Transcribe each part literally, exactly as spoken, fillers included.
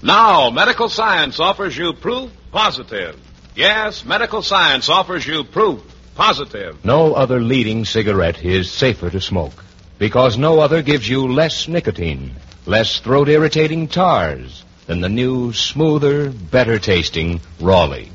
Now, medical science offers you proof positive. Yes, medical science offers you proof positive. No other leading cigarette is safer to smoke because no other gives you less nicotine, less throat-irritating tars than the new, smoother, better-tasting Raleigh.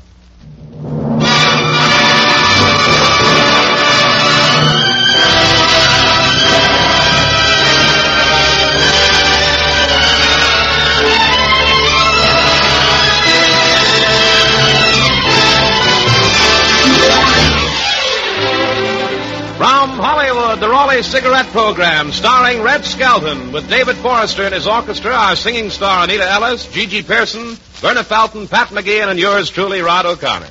From Hollywood, the Raleigh Cigarette Program, starring Red Skelton, with David Forrester and his orchestra, our singing star Anita Ellis, Gigi Pearson, Verna Felton, Pat McGeehan, and yours truly, Rod O'Connor.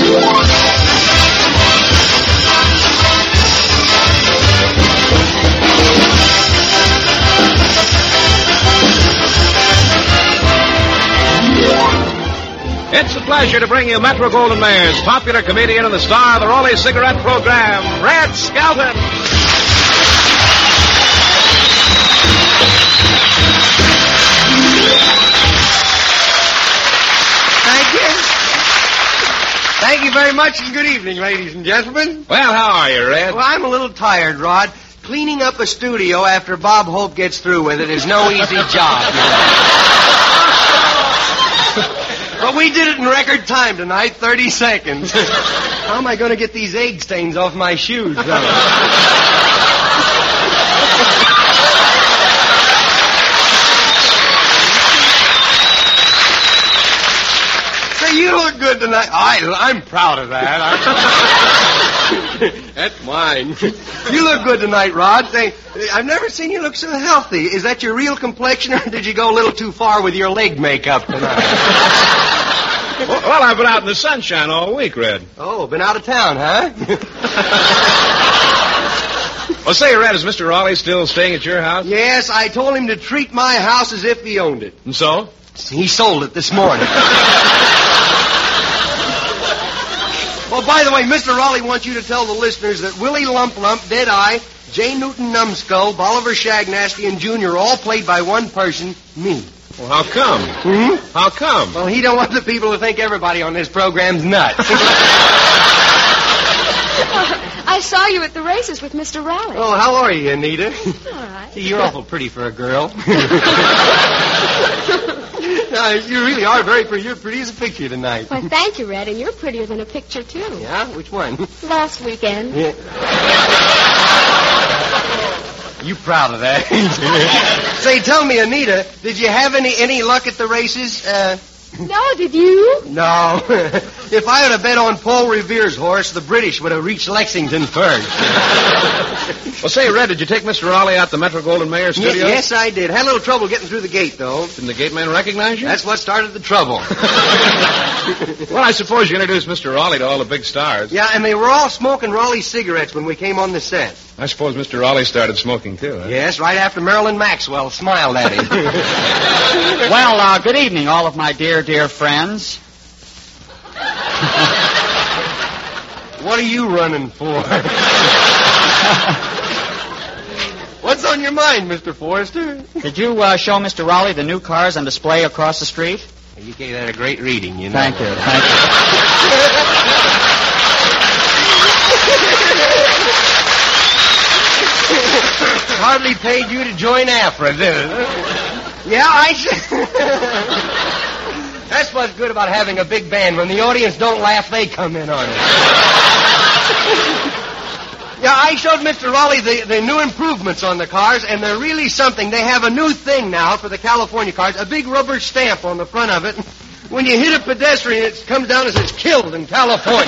It's a pleasure to bring you Metro-Goldwyn-Mayer's popular comedian and the star of the Raleigh Cigarette Program, Red Skelton. Thank you. Thank you very much, and good evening, ladies and gentlemen. Well, how are you, Red? Well, I'm a little tired, Rod. Cleaning up a studio after Bob Hope gets through with it is no easy job. You know? But we did it in record time tonight, thirty seconds. How am I going to get these egg stains off my shoes, though? Say, you look good tonight. I, I'm proud of that. That's mine. You look good tonight, Rod. Say, I've never seen you look so healthy. Is that your real complexion, or did you go a little too far with your leg makeup tonight? Well, well, I've been out in the sunshine all week, Red. Oh, been out of town, huh? Well, say, Red, is Mister Raleigh still staying at your house? Yes, I told him to treat my house as if he owned it. And so? He sold it this morning. Well, by the way, Mister Raleigh wants you to tell the listeners that Willie Lump Lump, Deadeye, J. Newton Numbskull, Bolivar Shagnasty, and Junior all played by one person, me. Well, how come? Hmm? How come? Well, he don't want the people to think everybody on this program's nuts. I saw you at the races with Mister Raleigh. Oh, how are you, Anita? All right. Gee, you're awful pretty for a girl. No, you really are very pretty. You're pretty as a picture tonight. Well, thank you, Red, and you're prettier than a picture, too. Yeah? Which one? Last weekend. Yeah. You proud of that? Say, tell me, Anita, did you have any any luck at the races? Uh, No, did you? no. If I had bet on Paul Revere's horse, the British would have reached Lexington first. Well, say, Red, did you take Mister Raleigh out to Metro-Goldwyn-Mayer Ye- studio? yes, I did. Had a little trouble getting through the gate, though. Didn't the gate man recognize you? That's what started the trouble. Well, I suppose you introduced Mister Raleigh to all the big stars. Yeah, and they were all smoking Raleigh cigarettes when we came on the set. I suppose Mister Raleigh started smoking, too, huh? Yes, right after Marilyn Maxwell smiled at him. Well, uh, good evening, all of my dear, dear friends. What are you running for? What's on your mind, Mister Forrester? Did you uh, show Mister Raleigh the new cars on display across the street? You gave that a great reading, you know. Thank you, thank you. Hardly paid you to join AFRA, did it? Yeah, I should. That's what's good about having a big band. When the audience don't laugh, they come in on it. Yeah, I showed Mister Raleigh the, the new improvements on the cars, and they're really something. They have a new thing now for the California cars, a big rubber stamp on the front of it. When you hit a pedestrian, it comes down and says, killed in California.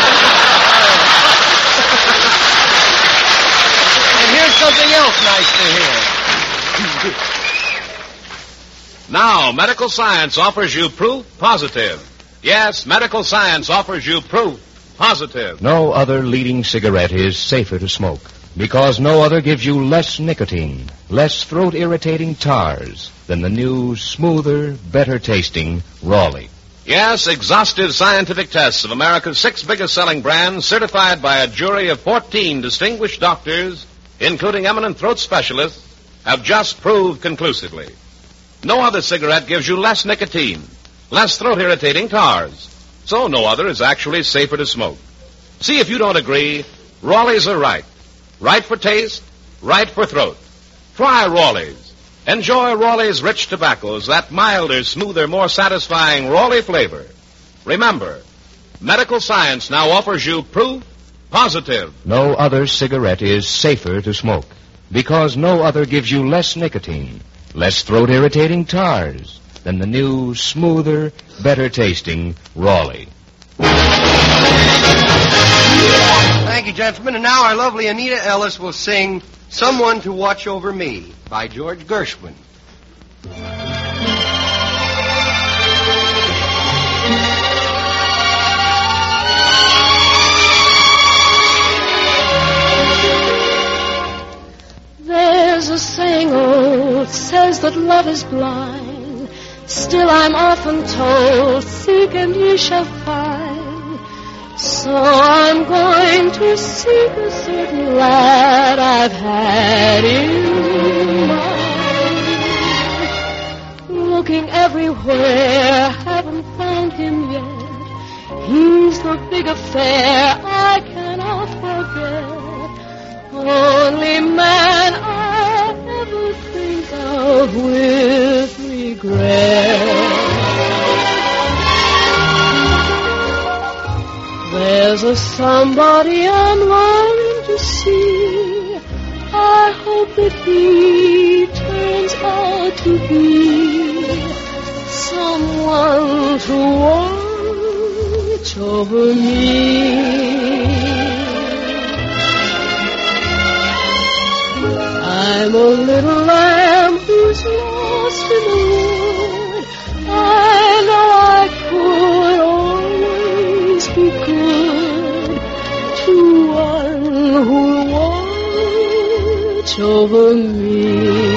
And here's something else nice to hear. Now, medical science offers you proof positive. Yes, medical science offers you proof positive. No other leading cigarette is safer to smoke because no other gives you less nicotine, less throat-irritating tars than the new, smoother, better-tasting Raleigh. Yes, exhaustive scientific tests of America's six biggest-selling brands, certified by a jury of fourteen distinguished doctors, including eminent throat specialists, have just proved conclusively No other cigarette gives you less nicotine, less throat-irritating tars. So no other is actually safer to smoke. See if you don't agree. Raleigh's are right. Right for taste, right for throat. Try Raleigh's. Enjoy Raleigh's rich tobaccos, that milder, smoother, more satisfying Raleigh flavor. Remember, medical science now offers you proof positive. No other cigarette is safer to smoke because no other gives you less nicotine, less throat-irritating tars than the new, smoother, better-tasting Raleigh. Thank you, gentlemen. And now our lovely Anita Ellis will sing Someone to Watch Over Me by George Gershwin. There's a saying old says that love is blind. Still I'm often told, seek and ye shall find. So I'm going to seek a certain lad I've had in mind. Looking everywhere, haven't found him yet. He's the big affair I cannot forget. Only man I ever think of with regret. There's a somebody I'm longing to see. I hope that he turns out to be someone to watch over me. I'm a little lamb who's lost in the wood. I know I could always be good to one who'll watch over me.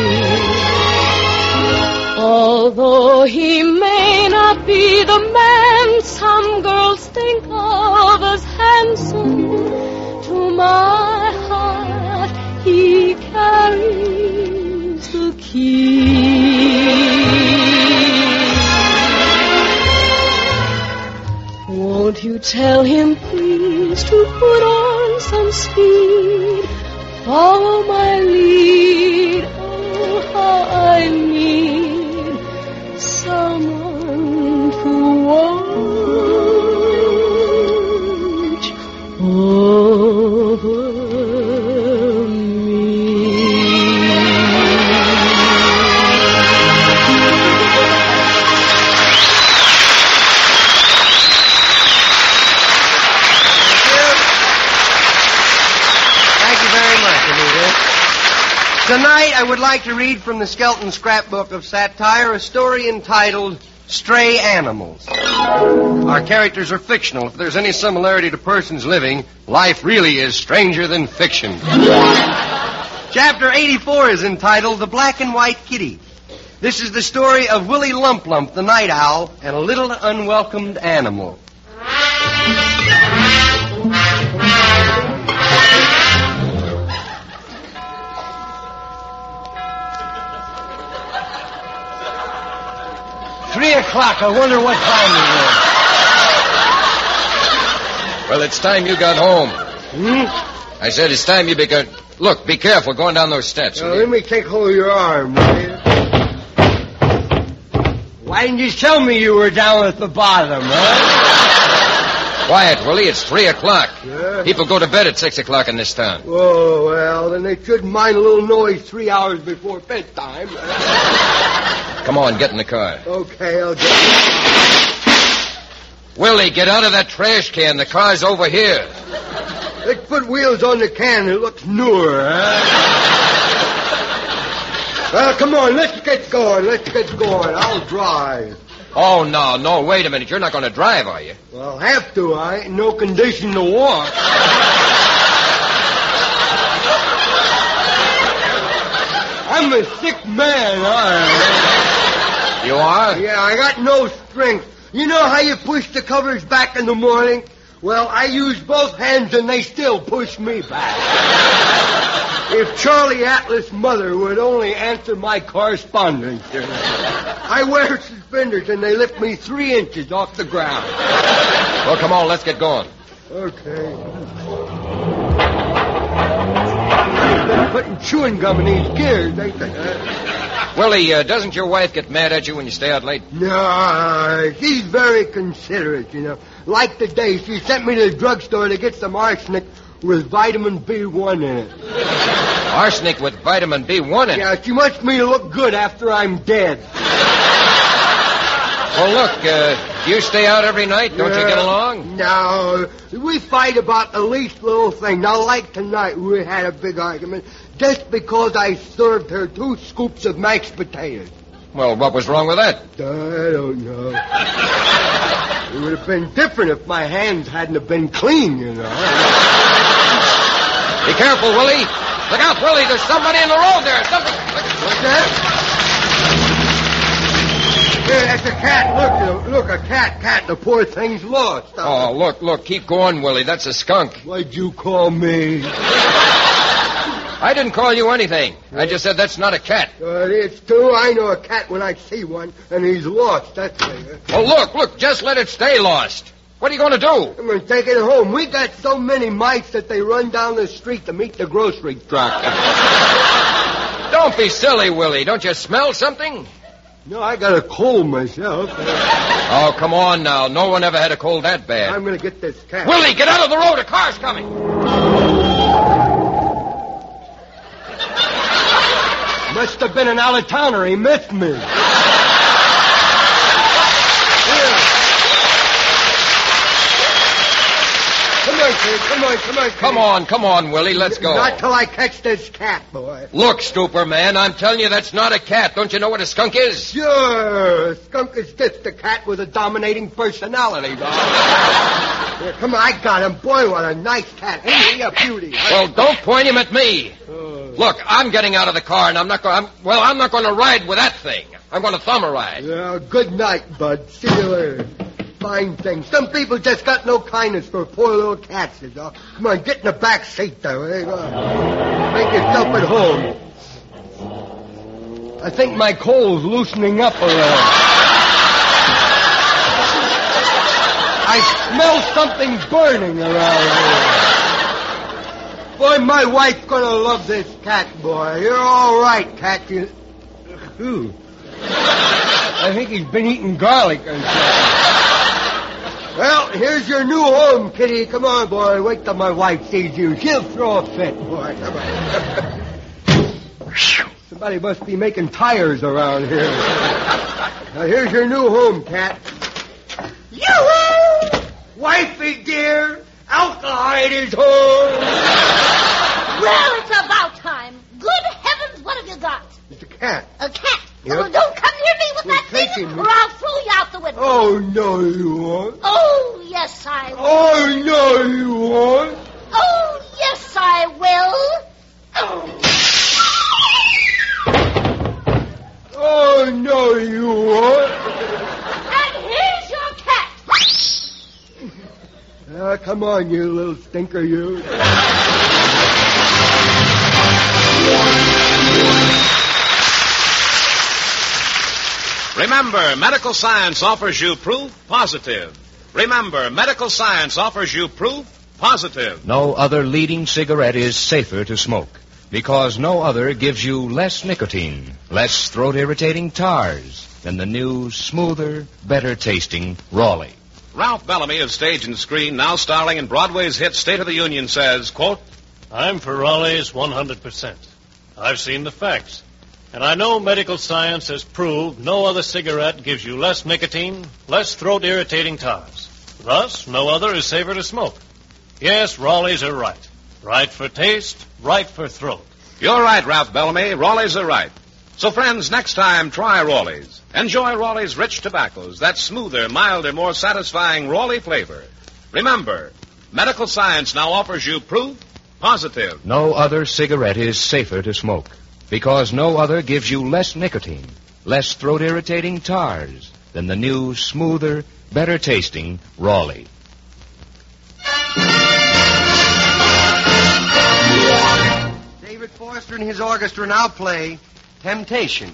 Although he may not be the man some girls think of as handsome, to my heart he carries the key. Won't you tell him, please, to put on some speed, follow my lead, oh, how I need someone to watch over me. Tonight, I would like to read from the Skelton Scrapbook of Satire a story entitled Stray Animals. Our characters are fictional. If there's any similarity to persons living, life really is stranger than fiction. Chapter eighty-four is entitled The Black and White Kitty. This is the story of Willie Lump Lump, the night owl, and a little unwelcomed animal. Three o'clock. I wonder what time it is. Well, it's time you got home. Hmm? I said it's time you began. Look, be careful going down those steps. Now, let me take hold of your arm, will you? Why didn't you tell me you were down at the bottom, huh? Quiet, Willie. It's three o'clock. Yeah. People go to bed at six o'clock in this town. Oh, well, then they shouldn't mind a little noise three hours before bedtime. Come on, get in the car. Okay, I'll get Willie, get out of that trash can. The car's over here. Let's put wheels on the can. It looks newer, huh? Well, come on, let's get going. Let's get going. I'll drive. Oh, no, no, wait a minute. You're not going to drive, are you? Well, I have to. I ain't in no condition to walk. I'm a sick man, aren't I? You are? Yeah, I got no strength. You know how you push the covers back in the morning? Well, I use both hands and they still push me back. If Charlie Atlas' mother would only answer my correspondence. I wear suspenders and they lift me three inches off the ground. Well, come on, let's get going. Okay. They've been putting chewing gum in these gears, ain't they? Huh? Willie, uh, doesn't your wife get mad at you when you stay out late? No, she's very considerate, you know. Like today, she sent me to the drugstore to get some arsenic with vitamin B one in it. Arsenic with vitamin B one in it? Yeah, she wants me to look good after I'm dead. Well, look, uh, do you stay out every night? Don't you get along? No, we fight about the least little thing. Now, like tonight, we had a big argument just because I served her two scoops of mashed potatoes. Well, what was wrong with that? I don't know. It would have been different if my hands hadn't have been clean, you know. Be careful, Willie. Look out, Willie. There's somebody in the road there. Something. What's that? Yeah, that's a cat. Look, look, a cat, cat. The poor thing's lost. Oh, look, look. Keep going, Willie. That's a skunk. Why'd you call me? I didn't call you anything. I just said that's not a cat. Uh, it's true. I know a cat when I see one, and he's lost. That's it. Well, look, look. Just let it stay lost. What are you going to do? I'm going to take it home. We got so many mice that they run down the street to meet the grocery truck. Don't be silly, Willie. Don't you smell something? No, I got a cold myself. Oh, come on now. No one ever had a cold that bad. I'm going to get this cat. Willie, get out of the road. A car's coming. Must have been an out-of-towner. He missed me. Come on, kid. Come on, come on, kid. Come on, come on, Willie. Let's go. Not till I catch this cat, boy. Look, Stooper, man, I'm telling you that's not a cat. Don't you know what a skunk is? Sure. A skunk is just a cat with a dominating personality, dog. Here, come on, I got him. Boy, what a nice cat. Ain't he a beauty? Well, don't point him at me. Oh. Look, I'm getting out of the car, and I'm not going. Well, I'm not going to ride with that thing. I'm going to thumb a ride. Well, good night, bud. See you later. Fine thing. Some people just got no kindness for poor little cats, you know. Come on, get in the back seat there. There you go. Make yourself at home. I think my coal's loosening up around. I smell something burning around here. Boy, my wife's gonna love this cat, boy. You're all right, cat. You... Ooh. I think he's been eating garlic or something. Well, here's your new home, kitty. Come on, boy. Wait till my wife sees you. She'll throw a fit, boy. Come on. Somebody must be making tires around here. Now, here's your new home, cat. Yoo-hoo! Wifey, dear, Alkahide is home. Well, it's about time. Good heavens, what have you got? It's a cat. A cat? Yep. Oh, don't come near me with Well, that thing, taking me. or I'll throw you out the window. Oh, no, you won't. Oh, yes, I will. Oh, no, you won't. Oh, yes, I will. Oh. Oh, no, you won't. And here's your cat. Ah, come on, you little stinker, you. Remember, medical science offers you proof positive. Remember, medical science offers you proof positive. No other leading cigarette is safer to smoke because no other gives you less nicotine, less throat-irritating tars than the new, smoother, better-tasting Raleigh. Ralph Bellamy of Stage and Screen, now starring in Broadway's hit State of the Union, says, quote, I'm for Raleigh's one hundred percent. I've seen the facts. And I know medical science has proved no other cigarette gives you less nicotine, less throat-irritating tars. Thus, no other is safer to smoke. Yes, Raleigh's are right. Right for taste, right for throat. You're right, Ralph Bellamy. Raleigh's are right. So, friends, next time, try Raleigh's. Enjoy Raleigh's rich tobaccos, that smoother, milder, more satisfying Raleigh flavor. Remember, medical science now offers you proof positive. No other cigarette is safer to smoke because no other gives you less nicotine, less throat-irritating tars than the new, smoother, better-tasting Raleigh. David Forrester and his orchestra now play Temptation.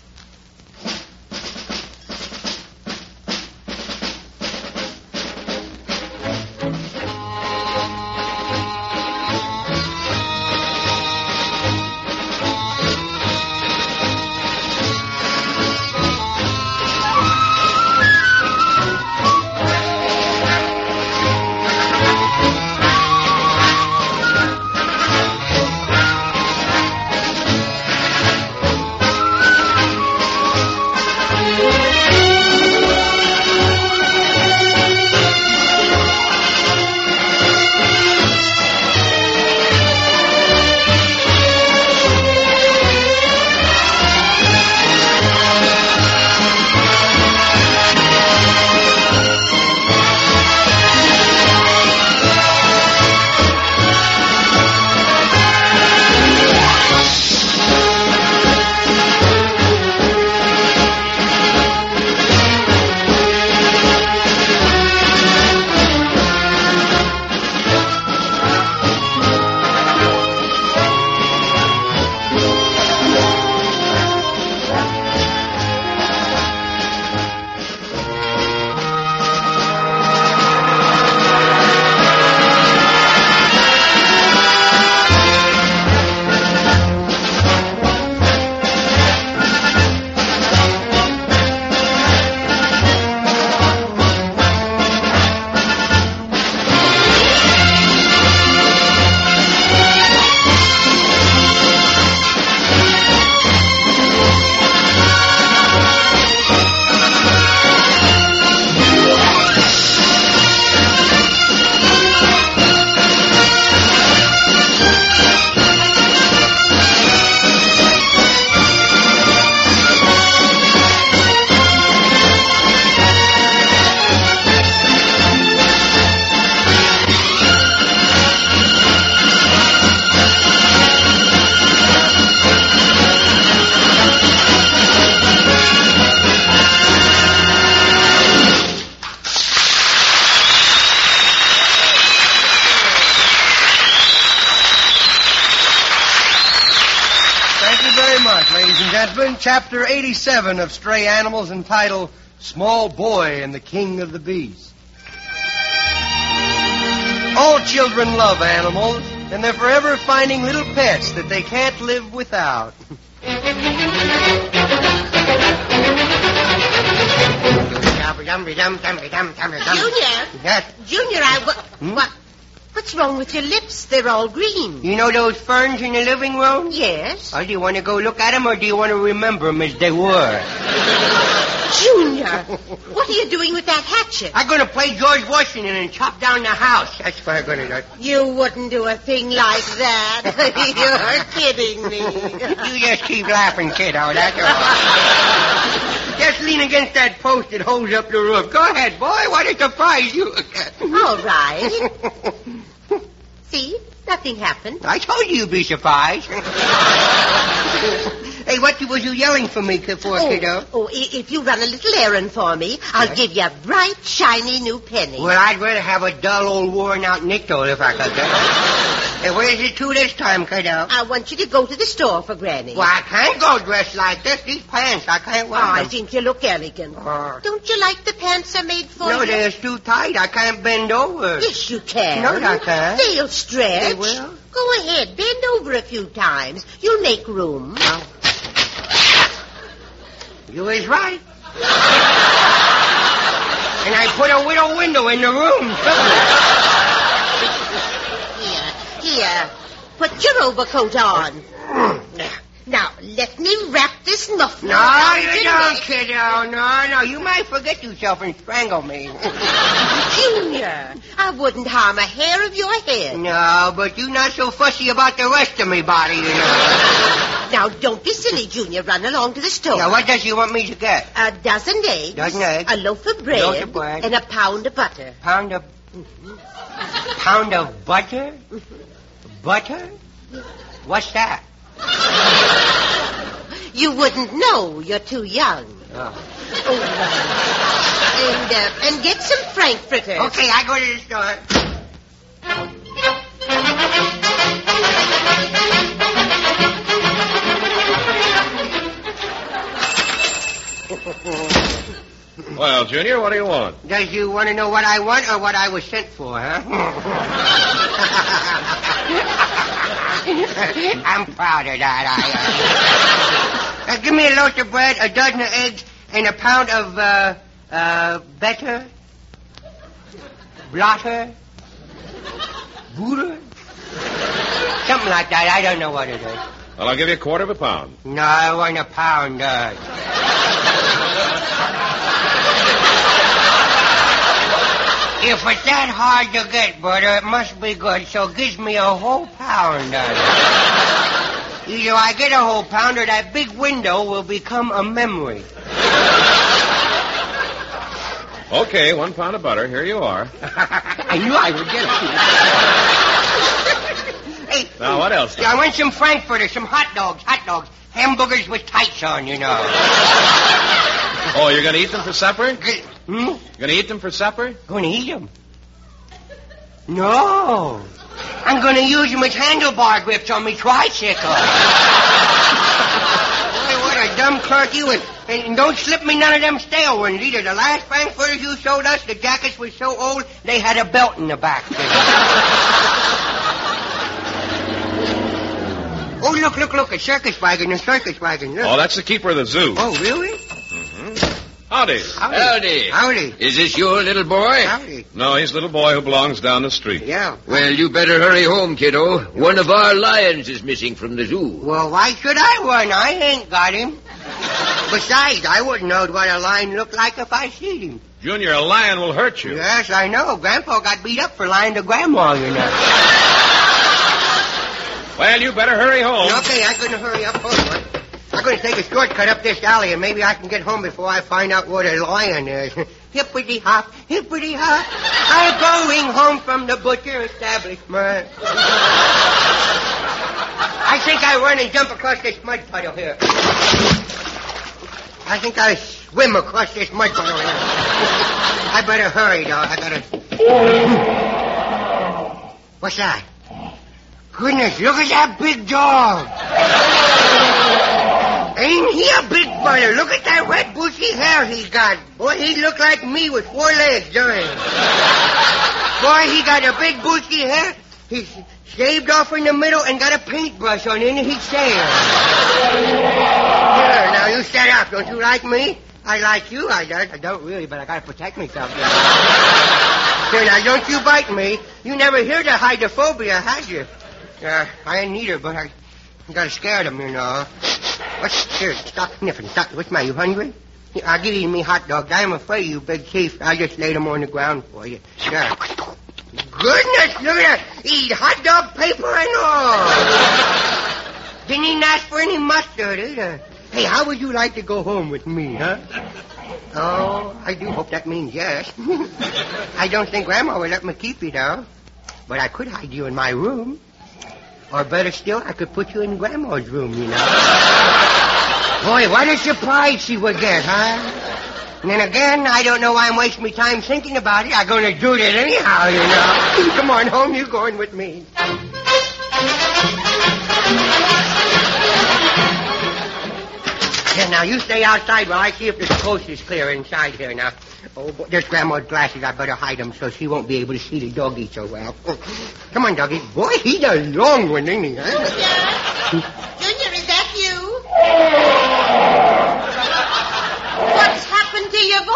Chapter eighty-seven of Stray Animals, entitled Small Boy and the King of the Bees. All children love animals, and they're forever finding little pets that they can't live without. Junior? Yes? Junior, I... What, Hmm? what, what's wrong with your lips? They're all green. You know those ferns in the living room? Yes. Oh, do you want to go look at them, or do you want to remember them as they were? Junior, what are you doing with that hatchet? I'm going to play George Washington and chop down the house. That's what I'm going to do. You wouldn't do a thing like that. You're kidding me. You just keep laughing, kiddo. That's all. Just lean against that post that holds up the roof. Go ahead, boy. What a surprise you... All right. See? Nothing happened. I told you you'd be surprised. Hey, what was you yelling for me for, oh, kiddo? Oh, i- if you run a little errand for me, I'll Yes? give you a bright, shiny new penny. Well, I'd rather have a dull, old, worn-out nickel if I could. Hey, where's it to this time, kiddo? I want you to go to the store for Granny. Well, I can't go dressed like this. These pants, I can't Oh, wear I them. think you look elegant. Oh. Don't you like the pants are made for No, you? they're too tight. I can't bend over. Yes, you can. No, I can't. They'll stretch. They will? Go ahead, bend over a few times. You'll make room. Oh. You is right. And I put a little window in the room, too. Here, here. Put your overcoat on. Now, let me wrap this muffler No, around you your don't, neck. kiddo. No, no. You might forget yourself and strangle me. Junior, I wouldn't harm a hair of your head. No, but you're not so fussy about the rest of me body, you know. Now, don't be silly, Junior. Run along to the store. Now, what does you want me to get? A dozen eggs. Dozen eggs. A loaf of bread. Loaf of bread. And a pound of butter. Pound of... Pound of butter? Butter? What's that? You wouldn't know. You're too young. Oh. Oh, and, uh, and get some frankfurters. Okay, I go to the store. Well, Junior, what do you want? Does you want to know what I want or what I was sent for, huh? I'm proud of that. I, uh, uh, give me a loaf of bread, a dozen of eggs, and a pound of, uh, uh, butter, blotter, butter, something like that. I don't know what it is. Well, I'll give you a quarter of a pound. No, I want a pound, uh... If it's that hard to get, brother, it must be good, so gives me a whole pound of it. Either I get a whole pound or that big window will become a memory. Okay, one pound of butter. Here you are. I knew I would get it. Hey, now, what else? I want some frankfurters, some hot dogs, hot dogs. Hamburgers with tights on, you know. Oh, you're going to eat them for supper? Hmm? You're going to eat them for supper? Going to eat them? No. I'm going to use them as handlebar grips on my tricycle. Boy, what a dumb clerk you and, and don't slip me none of them stale ones either. The last frankfurters you showed us, the jackets were so old, they had a belt in the back. Oh, look, look, look, a circus wagon, a circus wagon. Look. Oh, that's the keeper of the zoo. Oh, really? Mm-hmm. Howdy. Howdy. Howdy. Howdy. Is this your little boy? Howdy. No, he's a little boy who belongs down the street. Yeah. Well, you better hurry home, kiddo. One of our lions is missing from the zoo. Well, why should I run? I ain't got him. Besides, I wouldn't know what a lion looked like if I seen him. Junior, a lion will hurt you. Yes, I know. Grandpa got beat up for lying to Grandma, you know. Well, you better hurry home. Okay, I'm going to hurry up home. I'm going to take a shortcut up this alley, and maybe I can get home before I find out what a lion is. Hippity hop, hippity hop. I'm going home from the butcher establishment. I think I run and jump across this mud puddle here. I think I swim across this mud puddle here. I better hurry, though. I gotta... What's that? Goodness, look at that big dog. Ain't he a big brother? Look at that red bushy hair he got. Boy, he look like me with four legs, don't he? Boy, he got a big bushy hair. He's shaved off in the middle and got a paintbrush on in his tail. Here, now you shut up. Don't you like me? I like you, I don't. I don't really, but I gotta protect myself. Here, now, don't you bite me. You never heard of hydrophobia, had you? Uh, I ain't either, but I, I got scared of them, you know. What's, here, stop sniffing. Stop. What's my, you hungry? Here, I'll give you me hot dog. I'm afraid, you big chief. I just laid them on the ground for you. There. Goodness, look at that. Eat hot dog paper and all. Didn't even ask for any mustard either. Hey, how would you like to go home with me, huh? Oh, I do hope that means yes. I don't think Grandma would let me keep you, though. But I could hide you in my room. Or better still, I could put you in Grandma's room, you know. Boy, what a surprise she would get, huh? And then again, I don't know why I'm wasting my time thinking about it. I'm going to do it anyhow, you know. Come on home, you're going with me. Yeah, now you stay outside while I see if this coast is clear inside here now. Oh, boy, there's Grandma's glasses. I better hide them so she won't be able to see the doggy so well. Come on, doggy. Boy, he's a long one, isn't he, huh? Junior? Junior, is that you? What's happened to your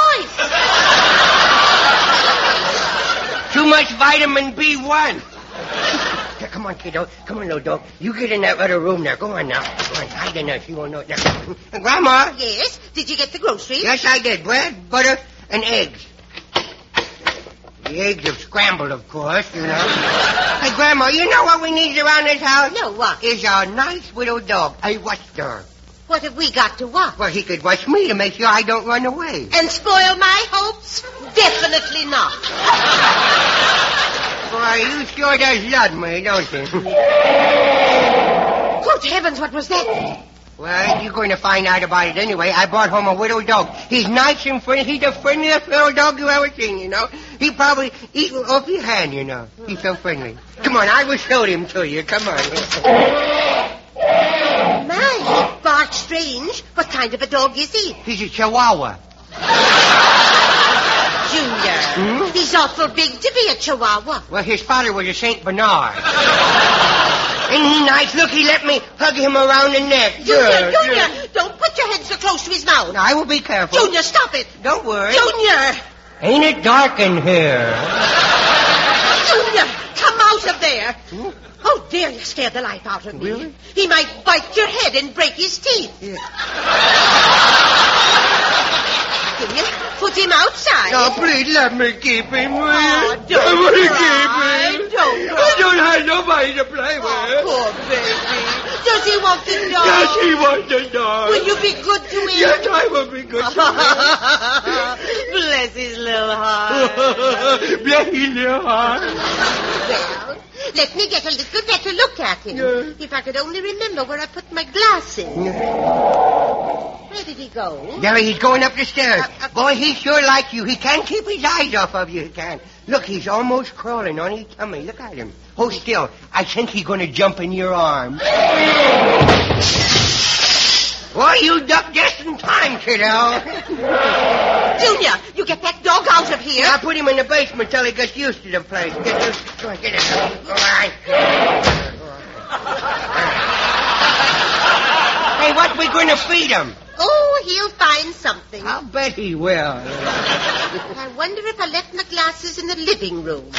voice? Too much vitamin B one. Here, come on, kiddo. Come on, little dog. You get in that other room there. Go on now. Go on, hide in there. She won't know it now. Grandma? Yes? Did you get the groceries? Yes, I did. Bread, butter, and eggs. The eggs have scrambled, of course, you know. Hey, Grandma, you know what we need around this house? No, what? Is a nice little dog, a watchdog. What have we got to watch? Well, he could watch me to make sure I don't run away. And spoil my hopes? Definitely not. Boy, you sure does love me, don't you? Good heavens, what was that? Well, you're going to find out about it anyway. I brought home a widow dog. He's nice and friendly. He's the friendliest little dog you ever seen, you know. He probably eat off your hand, you know. He's so friendly. Come on, I will show him to you. Come on. My, he barks That's strange. What kind of a dog is he? He's a Chihuahua. Junior, Hmm? he's awful big to be a Chihuahua. Well, his father was a Saint Bernard. Ain't he nice? Look, he let me hug him around the neck. Junior, Good, Junior, good. don't put your head so close to his mouth. I will be careful. Junior, stop it. Don't worry. Junior, Ain't it dark in here? Junior, come out of there. Oh, dear, you scared the life out of me. Really? He might bite your head and break his teeth. Yeah. Junior, put him outside. No, please let me keep him, will you? Oh, don't I want to cry. keep him. Don't cry. I don't have nobody to play with. Oh, poor baby. Does he want the dog? Yes, he wants the dog. Will you be good to him? Yes, I will be good to Bless his little heart. him. Bless his little heart. Well, let me get a little better look at him. Yeah. If I could only remember where I put my glasses. Where did he go? There, he's going up the stairs. Uh, uh, Boy, he sure like you. He can't keep his eyes off of you. He can't. Look, he's almost crawling on his tummy. Look at him. Hold still. I think he's going to jump in your arms. Boy, you ducked just in time, kiddo. Junior, you get that dog out of here. I'll put him in the basement till he gets used to the place. Get this. Go on, get it. All right. Hey, what we going to feed him? Oh, he'll find something. I'll bet he will. I wonder if I left my glasses in the living room.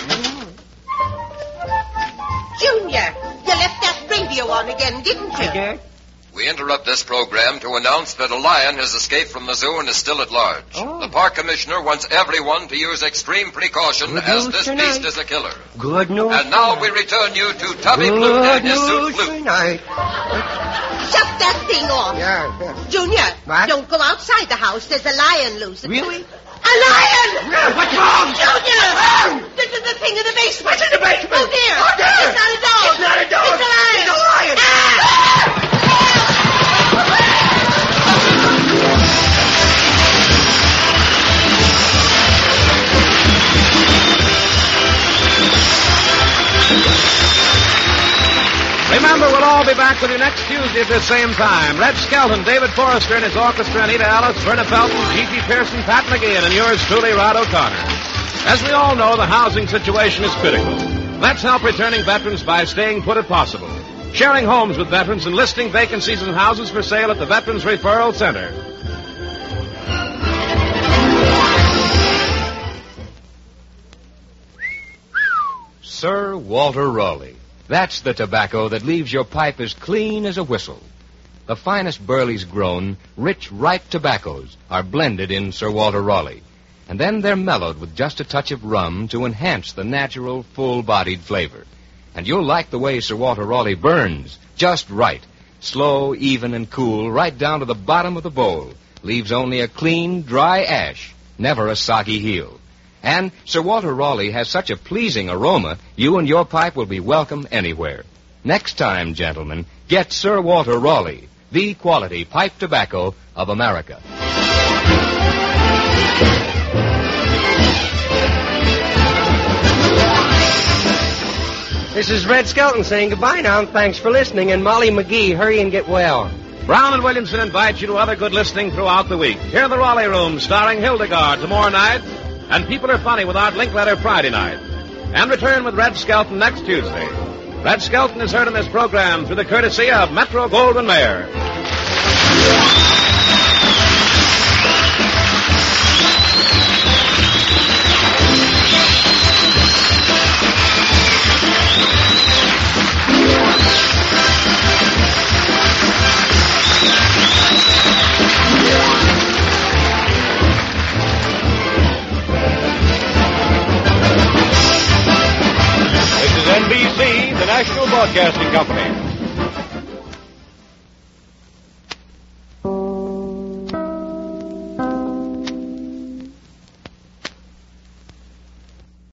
Junior, you left that radio on again, didn't you? I did. We interrupt this program to announce that a lion has escaped from the zoo and is still at large. Oh. The park commissioner wants everyone to use extreme precaution Good as news this tonight. beast is a killer. Good news. And now we return you to Tubby Good Blue and his suit news Blue. tonight. Shut that thing off. Yeah, yeah. Junior, What? don't go outside the house. There's a lion loose. Really? A lion! Yeah, what's wrong? Junior! This is the thing in the basement. What's in the basement? Oh, dear. Oh, dear. It's not a dog. It's not a dog. It's a lion. It's a lion. Ah! Remember, we'll all be back with you next Tuesday at this same time. Red Skelton, David Forrester and his orchestra, Anita Ellis, Verna Felton, G G Pearson, Pat McGee, and yours truly, Rod O'Connor. As we all know, the housing situation is critical. Let's help returning veterans by staying put if possible. Sharing homes with veterans and listing vacancies in houses for sale at the Veterans Referral Center. Sir Walter Raleigh. That's the tobacco that leaves your pipe as clean as a whistle. The finest Burley's grown, rich, ripe tobaccos are blended in Sir Walter Raleigh. And then they're mellowed with just a touch of rum to enhance the natural, full-bodied flavor. And you'll like the way Sir Walter Raleigh burns, just right. Slow, even, and cool, right down to the bottom of the bowl. Leaves only a clean, dry ash, never a soggy heel. And Sir Walter Raleigh has such a pleasing aroma, you and your pipe will be welcome anywhere. Next time, gentlemen, get Sir Walter Raleigh, the quality pipe tobacco of America. This is Red Skelton saying goodbye now, and thanks for listening. And Molly McGee, hurry and get well. Brown and Williamson invite you to other good listening throughout the week. Hear the Raleigh Room starring Hildegard tomorrow night, and People Are Funny with Art Linkletter Friday night. And return with Red Skelton next Tuesday. Red Skelton is heard in this program through the courtesy of Metro Goldwyn Mayer. N B C, the National Broadcasting Company.